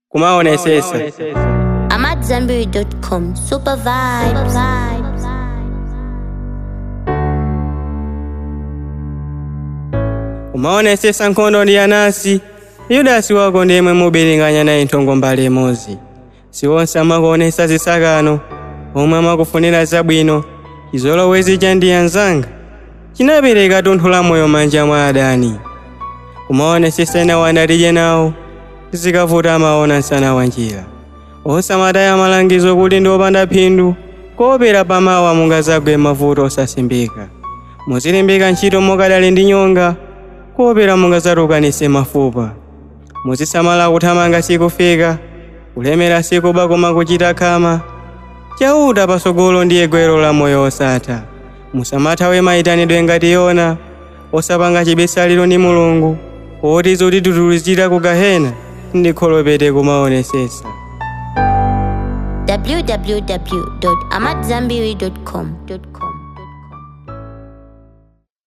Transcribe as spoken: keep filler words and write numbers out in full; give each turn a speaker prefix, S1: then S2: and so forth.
S1: kumaonesesa.
S2: I'm at Zambiri dot com. Super vibes.
S1: Kumaonesesa nkondo ndi anasi. Yudasi wako ndemwe mubiringanya naye nthongo mbali imodzi. Siwonse amakuonesa zisakano omwe amakufunira zabwino. Izolowezi cha ndi anzanga chinapereka tunthu la moyo manja mwa adani. Kumaonesesa ena wanalije nawo zikavuta amaona nsana wa njira. Osamataya malangizo kuti ndiopanda phindu koopera pamawa mungazagwe mavuto osasimbika. Muzilimbika ntchito mokadali ndi nyonga koopera mungazatukanise mafupa. Muzisamala kuthamanga sikufika kulemera sikuba koma kuchita khama. Chauta pasogolo ndiye gwero la moyo osatha. Musamathawe mayitanidwe ngati yona osapanga chibisaliro ndi Mulungu oti zotitutulizira ku gahena ndi kholopete kumaonesesa.
S2: w w w dot amat zambiri dot com